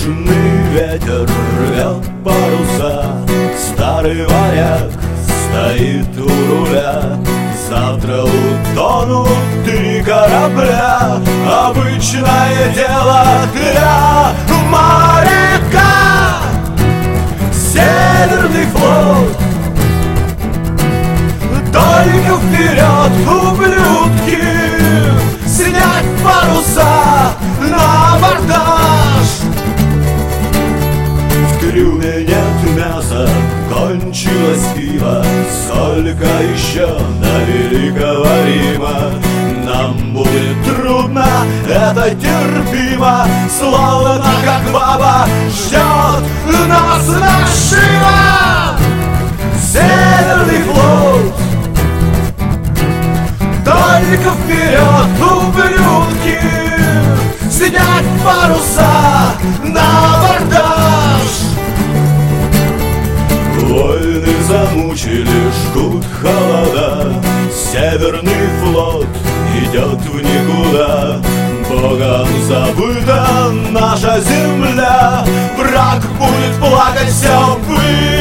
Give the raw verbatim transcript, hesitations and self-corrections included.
Южный ветер рвет паруса, старый моряк стоит у руля. Завтра утонут три корабля, обычное дело для моряка. Северный флот, только вперед, ублюдки! Снять паруса на абордаж! В трюме нет мяса, кончилось пиво, сколько еще до Великого Рима? Нам будет трудно, это терпимо, словно как баба ждет нас нашива. Северный флот, только вперед, ублюдки! Снять паруса на абордаж! Войны замучили, жгут холода, Северный флот идет в никуда. Богом забыта наша земля, враг будет плакать все в пыль.